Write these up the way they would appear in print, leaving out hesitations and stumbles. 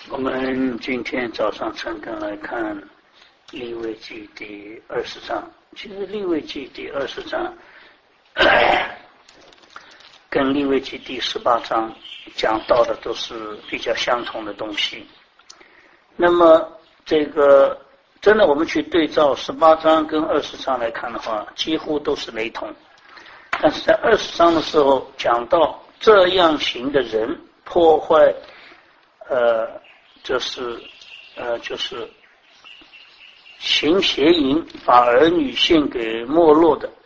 我们今天早上晨更来看利未记第20章。其实利未记第20章跟利未记第18章讲到的都是比较相同的东西。那么这个真的我们去对照18章跟20章来看的话，几乎都是雷同。但是在20章的时候讲到这样行的人破坏就是行邪淫，把儿女献给没落的，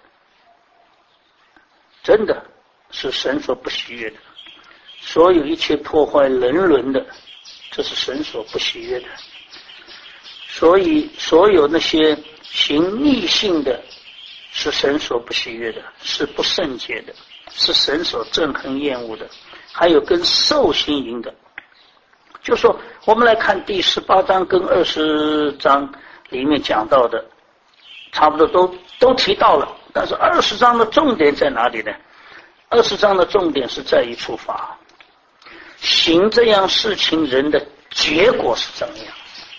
真的是神所不喜悦的。所有一切破坏人伦的，这是神所不喜悦的。所以所有那些行逆性的，是神所不喜悦的，是不圣洁的，是神所憎恨厌恶的。还有跟兽行淫的，就说我们来看第18章跟20章里面讲到的，差不多都提到了。但是20章的重点在哪里呢？20章的重点是在于处罚，行这样事情人的结果是怎么样。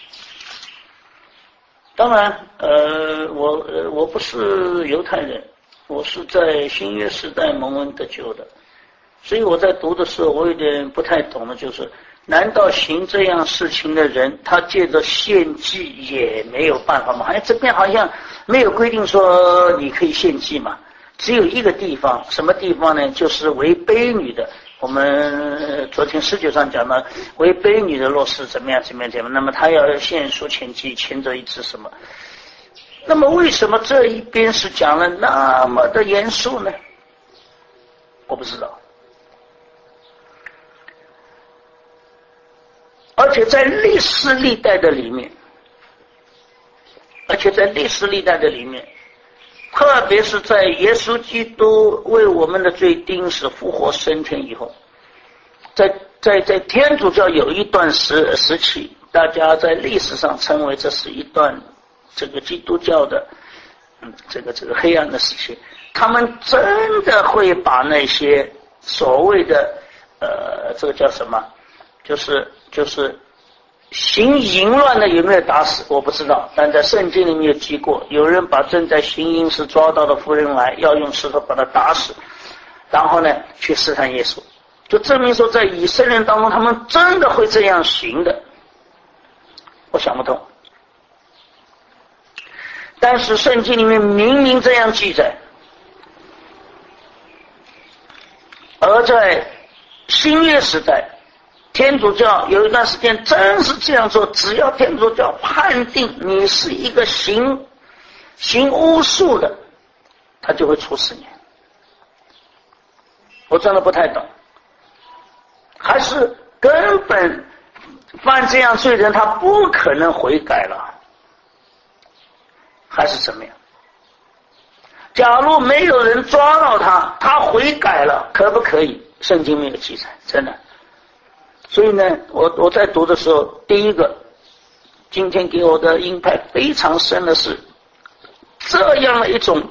当然我不是犹太人，我是在新约时代蒙恩得救的，所以我在读的时候我有点不太懂的，就是难道行这样事情的人他借着献祭也没有办法吗？这边好像没有规定说你可以献祭嘛，只有一个地方，什么地方呢？就是为卑女的。我们昨天19上讲了，为卑女的若是怎么样，那么他要献赎愆祭，牵着一只什么。那么为什么这一边是讲了那么的严肃呢？我不知道。而且在历史历代的里面，特别是在耶稣基督为我们的罪钉死复活升天以后，在天主教有一段时期，大家在历史上称为这是一段这个基督教的这个黑暗的时期。他们真的会把那些所谓的这个叫什么，就是行淫乱的有没有打死我不知道，但在圣经里面有记过，有人把正在行淫时抓到的妇人来，要用石头把他打死，然后呢去试探耶稣，就证明说在以色列人当中他们真的会这样行的。我想不通，但是圣经里面明明这样记载。而在新约时代，天主教有一段时间真是这样做，只要天主教判定你是一个行巫术的，他就会处死你。我真的不太懂，还是根本犯这样罪人他不可能悔改了，还是怎么样？假如没有人抓到他，他悔改了，可不可以？圣经没有记载，真的。所以呢，我在读的时候，第一个，今天给我的印派非常深的是，这样的一种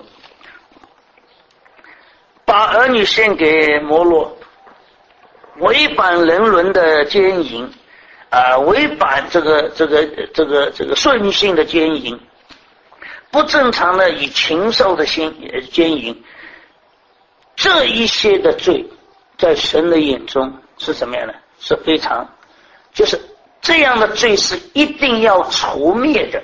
把儿女献给摩洛，违反人伦的奸淫，违反这个顺性的奸淫，不正常的以禽兽的奸淫，这一些的罪，在神的眼中是怎么样的？是非常，就是这样的罪是一定要除灭的。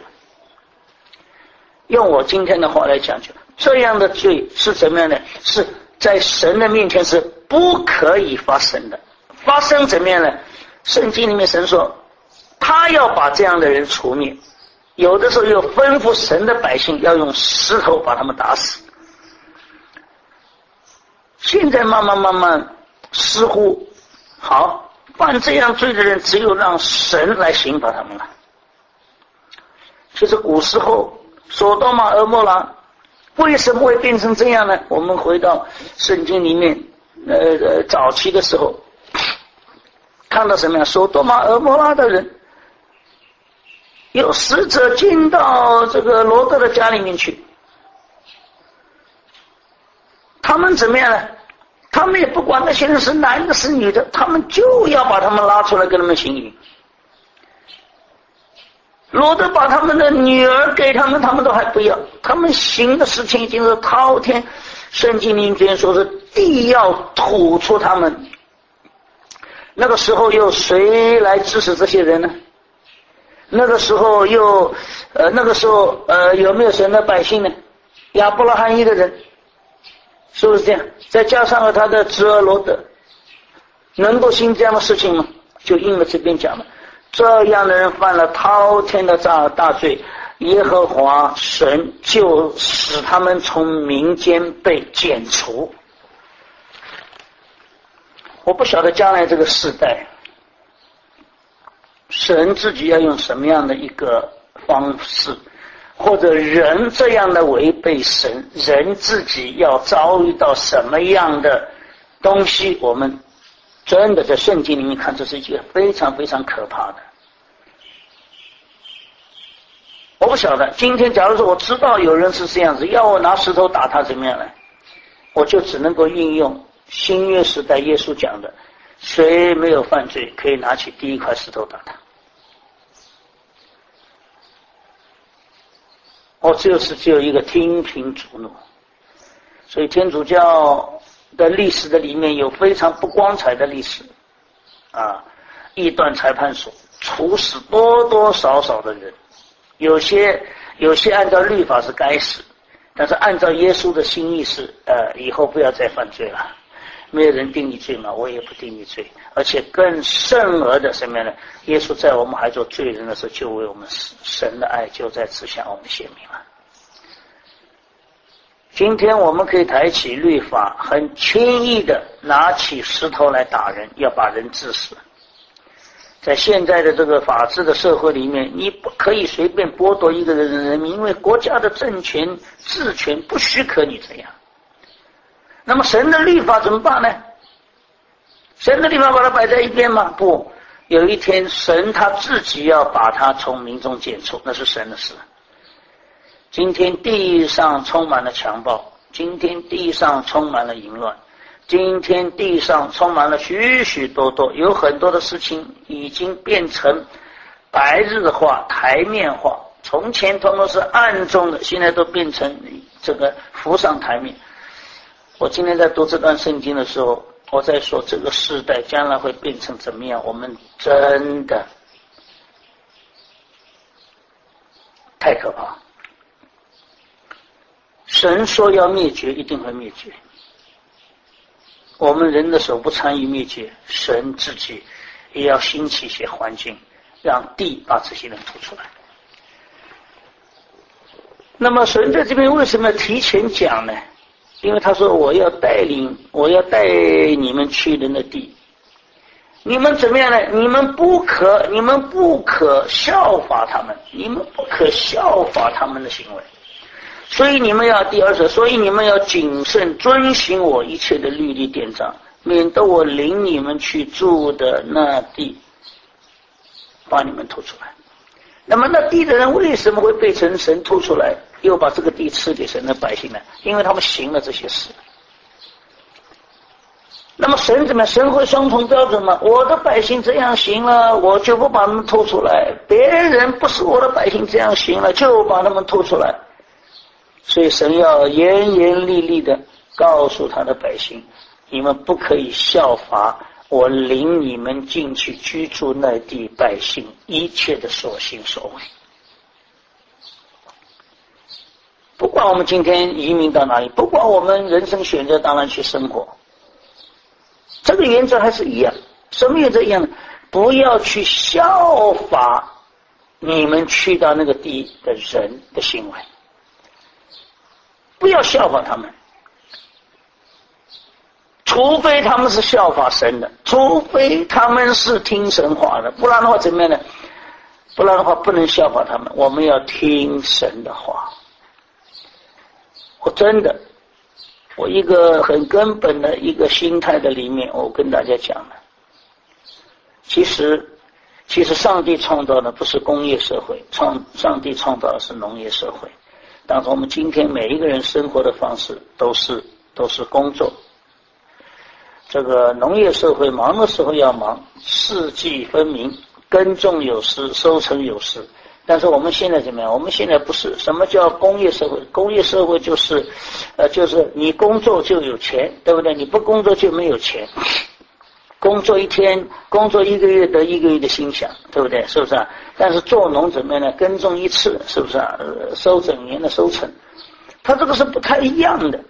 用我今天的话来讲，就这样的罪是怎么样的？是在神的面前是不可以发生的。发生怎么样呢？圣经里面神说，他要把这样的人除灭，有的时候又吩咐神的百姓要用石头把他们打死。现在慢慢似乎好。犯这样罪的人只有让神来刑罚他们了。其实古时候索多玛蛾摩拉为什么会变成这样呢？我们回到圣经里面早期的时候看到什么呀？索多玛蛾摩拉的人有使者进到这个罗德的家里面去，他们怎么样呢？他们也不管那些人是男的是女的，他们就要把他们拉出来跟他们行淫。 罗得把他们的女儿给他们，他们都还不要。他们行的事情已经是滔天，圣经里面说是地要吐出他们。那个时候又谁来支持这些人呢？那个时候有没有神的百姓呢？亚伯拉罕一个人，是不是这样？再加上了他的侄儿罗得，能够行这样的事情吗？就应了这边讲了，这样的人犯了滔天的大罪，耶和华神就使他们从民间被剪除。我不晓得将来这个世代，神自己要用什么样的一个方式，或者人这样的违背神，人自己要遭遇到什么样的东西，我们真的在圣经里面看，这是一件非常非常可怕的。我不晓得，今天假如说我知道有人是这样子，要我拿石头打他怎么样呢？我就只能够应用新约时代耶稣讲的，谁没有犯罪可以拿起第一块石头打他。我只有一个听凭主怒。所以天主教的历史的里面有非常不光彩的历史啊，异端裁判所处死多多少少的人，有些按照律法是该死，但是按照耶稣的心意是以后不要再犯罪了，没有人定你罪嘛，我也不定你罪。而且更甚而的什么样呢？耶稣在我们还做罪人的时候，就为我们死，神的爱就在此向我们显明了。今天我们可以抬起律法，很轻易的拿起石头来打人，要把人致死。在现在的这个法治的社会里面，你不可以随便剥夺一个人的人民，因为国家的政权治权不许可你这样。那么神的律法怎么办呢？神的律法把它摆在一边吗？不，有一天神他自己要把它从民中剪除，那是神的事。今天地上充满了强暴，今天地上充满了淫乱，今天地上充满了许许多多，有很多的事情已经变成白日化、台面化，从前通通是暗中的，现在都变成这个浮上台面。我今天在读这段圣经的时候，我在说这个世代将来会变成怎么样，我们真的太可怕。神说要灭绝，一定会灭绝。我们人的手不参与灭绝，神自己也要兴起一些环境，让地把这些人吐出来。那么神在这边为什么要提前讲呢？因为他说我要带你们去人的地，你们怎么样呢？你们不可效法他们，你们不可效法他们的行为。所以你们要第二者，所以你们要谨慎遵行我一切的律例典章，免得我领你们去住的那地把你们吐出来。那么那地的人为什么会被神吐出来，又把这个地赐给神的百姓呢？因为他们行了这些事。那么神怎么样？神会双重标准吗？我的百姓这样行了，我就不把他们吐出来，别人不是我的百姓这样行了，就把他们吐出来。所以神要严严厉厉的告诉他的百姓，你们不可以效法我领你们进去居住那地百姓一切的所行所为。不管我们今天移民到哪里，不管我们人生选择到哪里去生活，这个原则还是一样。什么原则一样呢？不要去效法你们去到那个地的人的行为，不要效法他们，除非他们是效法神的，除非他们是听神话的，不然的话怎么样呢？不然的话不能效法他们，我们要听神的话。我一个很根本的一个心态的里面，我跟大家讲了，其实上帝创造的不是工业社会，上帝创造的是农业社会。但是我们今天每一个人生活的方式都是工作。这个农业社会忙的时候要忙，四季分明，耕种有时，收成有时。 但是我们现在怎么样？我们现在不是。什么叫工业社会？工业社会就是，就是你工作就有钱，对不对？你不工作就没有钱。工作一天，工作1个月得1个月的薪饷，对不对？是不是啊？但是做农怎么样呢？耕种一次，是不是啊？收整年的收成，它这个是不太一样的。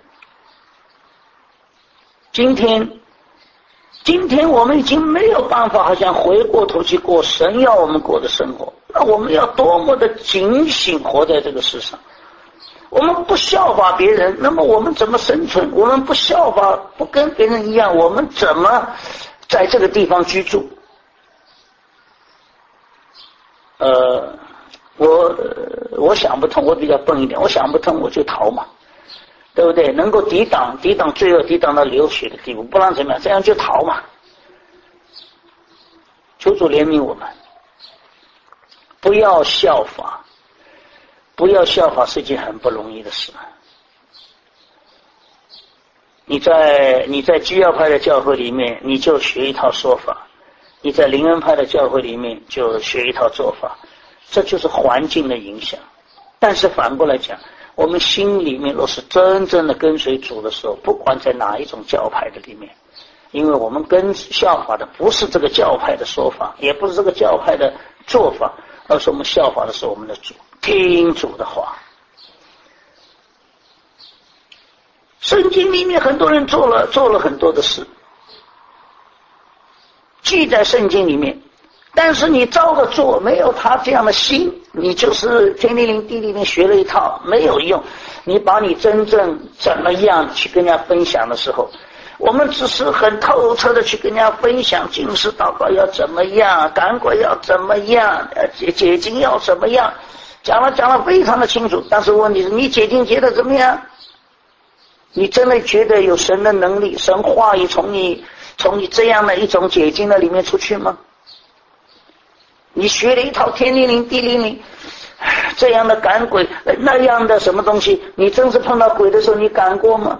今天我们已经没有办法，好像回过头去过神要我们过的生活。那我们要多么的警醒活在这个世上。我们不效法别人，那么我们怎么生存？我们不效法，不跟别人一样，我们怎么在这个地方居住？我想不通，我比较笨一点，我想不通我就逃嘛，对不对？能够抵挡罪恶，抵挡到流血的地步，不然怎么样？这样就逃嘛。求主怜悯我们，不要效法，不要效法是一件很不容易的事。你在基要派的教会里面，你就学一套说法；你在灵恩派的教会里面就学一套做法，这就是环境的影响。但是反过来讲，我们心里面若是真正的跟随主的时候，不管在哪一种教派的里面，因为我们效法的不是这个教派的说法，也不是这个教派的做法，而是我们效法的是我们的主，听主的话。圣经里面很多人做了很多的事，记在圣经里面，但是你照着做，没有他这样的心，你就是天地灵地里面学了一套，没有用。你把你真正怎么样去跟人家分享的时候，我们只是很透彻的去跟人家分享禁食祷告要怎么样，赶鬼要怎么样，解经要怎么样，讲了非常的清楚。但是问题是，你解经解得怎么样？你真的觉得有神的能力，神话语从你这样的一种解经的里面出去吗？你学了一套天灵灵地灵灵这样的赶鬼，那样的什么东西，你真是碰到鬼的时候你赶过吗？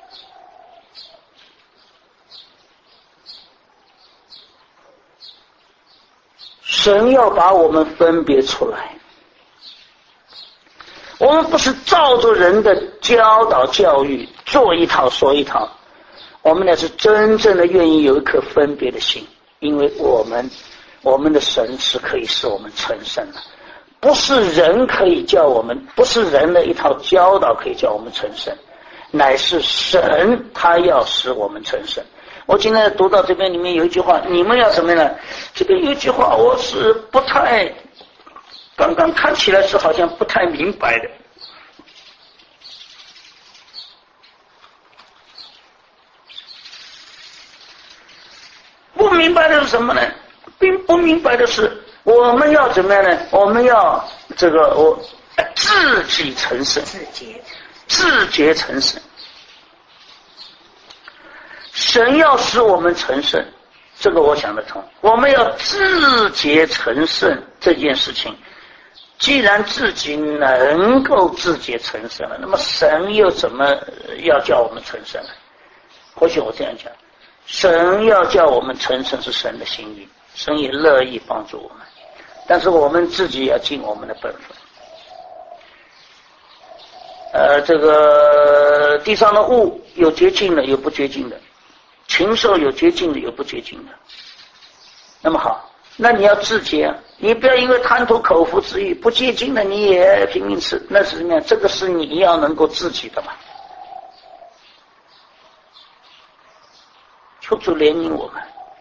神要把我们分别出来，我们不是照着人的教导教育做一套说一套，我们呢是真正的愿意有一颗分别的心，因为我们的神是可以使我们成圣的，不是人可以叫我们，不是人的一套教导可以叫我们成圣，乃是神他要使我们成圣。我今天读到这边里面有一句话，你们要什么呢？这边有一句话我是不太，刚刚看起来是好像不太明白的。不明白的是什么呢？并不明白的是我们要怎么样呢？我们要自己成圣，自洁成圣。神要使我们成圣，这个我想得通。我们要自洁成圣这件事情，既然自己能够自洁成圣了，那么神又怎么要叫我们成圣呢？或许我这样讲，神要叫我们成圣是神的心意，神也乐意帮助我们，但是我们自己要尽我们的本分。这个地上的物有洁净的，有不洁净的，禽兽有洁净的，有不洁净的。那么好，那你要自洁啊，你不要因为贪图口腹之欲，不洁净的你也拼命吃，那是怎么样？这个是你要能够自己的嘛。求主怜悯我们。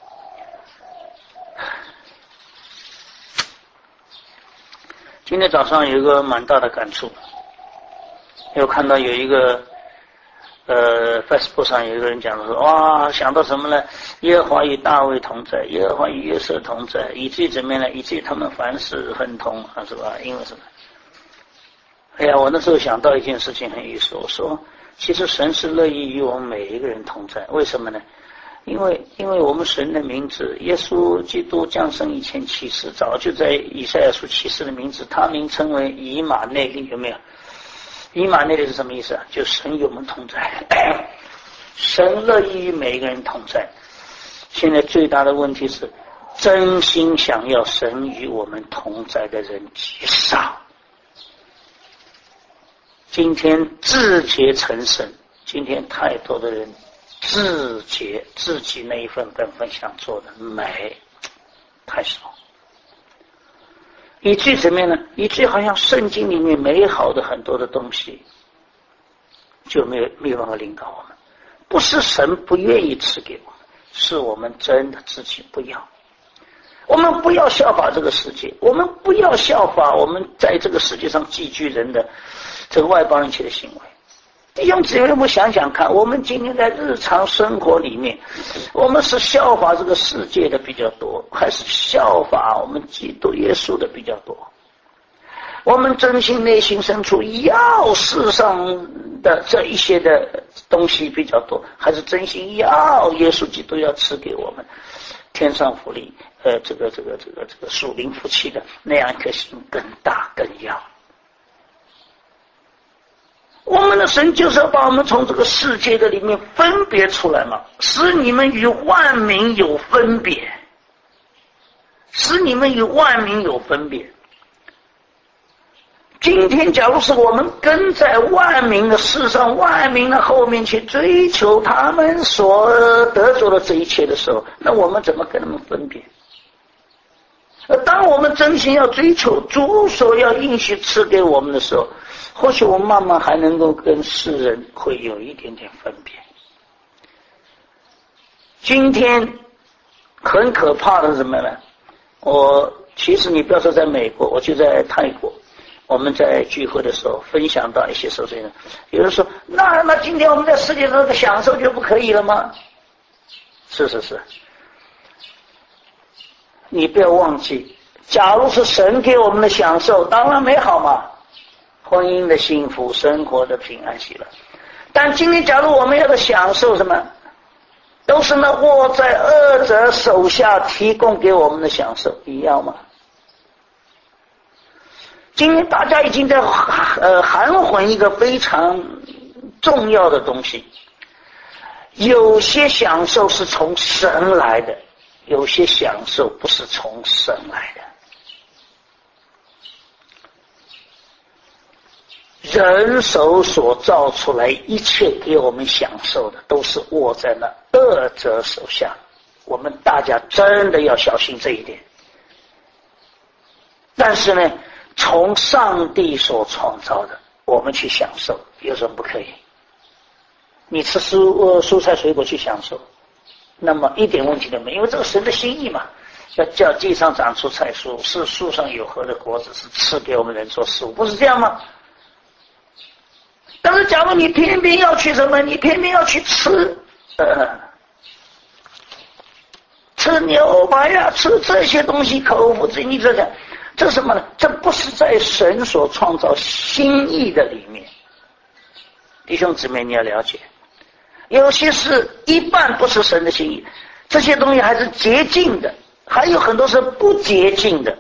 今天早上有一个蛮大的感触，又看到有一个Facebook 上有一个人讲说，哇，想到什么呢？耶和华与大卫同在，耶和华与约瑟同在，以至于怎么样呢？以至于他们凡事亨通啊，是吧？因为什么？哎呀，我那时候想到一件事情很有意思，我说，其实神是乐意与我们每一个人同在，为什么呢？因为我们神的名字，耶稣基督降生以前启示，早就在以赛亚书启示的名字，他名称为以马内利，有没有？以马内利是什么意思啊？就神与我们同在，神乐意与每一个人同在。现在最大的问题是， 真心想要神与我们同在的人极少。今天自觉成神，今天太多的人自觉自己那一份本分想做的美太少，以至于怎么样呢？以至于好像圣经里面美好的很多的东西就没有办法领导我们。不是神不愿意赐给我们，是我们真的自己不要。我们不要效法这个世界，我们不要效法我们在这个世界上寄居人的这个外邦人的行为。弟兄姊妹，我们想想看，我们今天在日常生活里面，我们是效法这个世界的比较多，还是效法我们基督耶稣的比较多？我们真心内心深处要世上的这一些的东西比较多，还是真心要耶稣基督要赐给我们天上福利，这个属灵福气的那样一颗心更大更要？我们的神就是要把我们从这个世界的里面分别出来嘛，使你们与万民有分别，使你们与万民有分别。今天假如是我们跟在万民的世上万民的后面去追求他们所得着的这一切的时候，那我们怎么跟他们分别？当我们真心要追求主所要应许赐给我们的时候，或许我们慢慢还能够跟世人会有一点点分别。今天很可怕的是什么呢？其实你不要说在美国，我就在泰国，我们在聚会的时候分享到一些受罪人，有人说那今天我们在世界上的享受就不可以了吗？是，你不要忘记，假如是神给我们的享受，当然美好嘛，婚姻的幸福，生活的平安喜乐。但今天假如我们要的享受什么，都是那握在恶者手下提供给我们的享受一样吗？今天大家已经在含混一个非常重要的东西，有些享受是从神来的，有些享受不是从神来的。人手所造出来一切给我们享受的，都是握在那恶者手下。我们大家真的要小心这一点。但是呢，从上帝所创造的，我们去享受，有什么不可以？你吃蔬菜水果去享受，那么一点问题都没有，因为这个神的心意嘛，要叫地上长出菜蔬，是树上有核的果子，是赐给我们人做食物，不是这样吗？但是假如你偏偏要去什么，你偏偏要去吃牛排呀，吃这些东西，口腹之欲，这什么呢？这不是在神所创造心意的里面。弟兄姊妹，你要了解，有些事一半不是神的心意，这些东西还是洁净的，还有很多是不洁净的。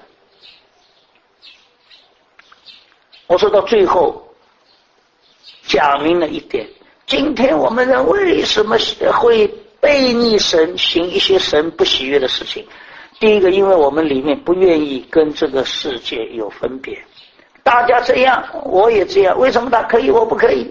我说到最后讲明了一点，今天我们人为什么会背逆神，行一些神不喜悦的事情？第一个，因为我们里面不愿意跟这个世界有分别，大家这样我也这样，为什么他可以我不可以？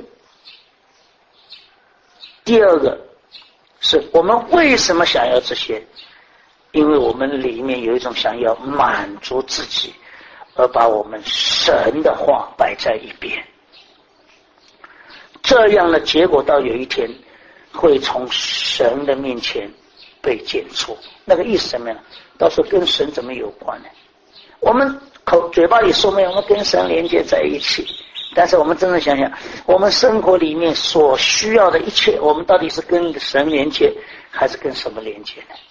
第二个是我们为什么想要这些？因为我们里面有一种想要满足自己，而把我们神的话摆在一边，这样的结果到有一天会从神的面前被检出。那个意思什么呀？到时候跟神怎么有关呢？我们嘴巴里说没有，我们跟神连接在一起，但是我们真的想想，我们生活里面所需要的一切，我们到底是跟神连接，还是跟什么连接呢？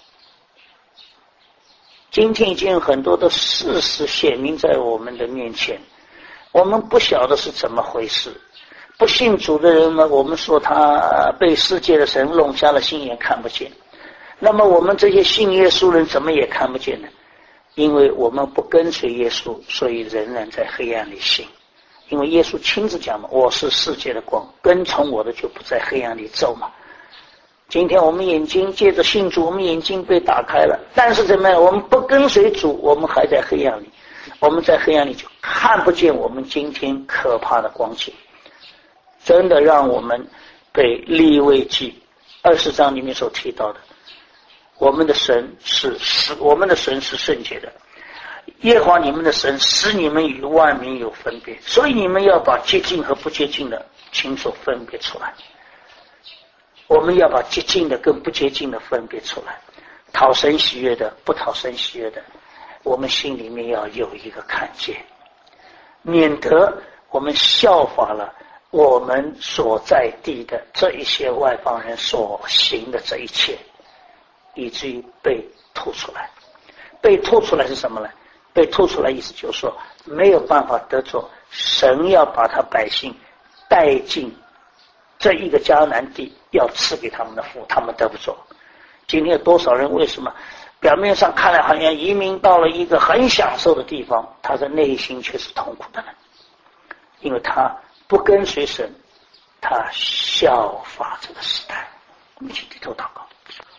今天已经有很多的事实显明在我们的面前，我们不晓得是怎么回事。不信主的人呢，我们说他被世界的神弄瞎了心眼，看不见。那么我们这些信耶稣人怎么也看不见呢？因为我们不跟随耶稣，所以仍然在黑暗里行。因为耶稣亲自讲嘛，我是世界的光，跟从我的就不在黑暗里走嘛。 今天我们眼睛借着信主，我们眼睛被打开了，但是怎么样？我们不跟随主，我们还在黑暗里，我们在黑暗里就看不见我们今天可怕的光景。真的让我们被利未记20章里面所提到的，我们的神是圣洁的，耶和华你们的神使你们与万民有分别，所以你们要把洁净和不洁净的清楚分别出来。我们要把洁净的跟不洁净的分别出来，讨神喜悦的不讨神喜悦的，我们心里面要有一个看见，免得我们效法了我们所在地的这一些外邦人所行的这一切，以至于被吐出来。被吐出来是什么呢？被吐出来意思就是说没有办法得着神要把他百姓带进这一个迦南地要赐给他们的福，他们得不着。今天有多少人为什么表面上看来好像移民到了一个很享受的地方，他的内心却是痛苦的呢？因为他不跟随神，他效法这个时代。我们一起低头祷告。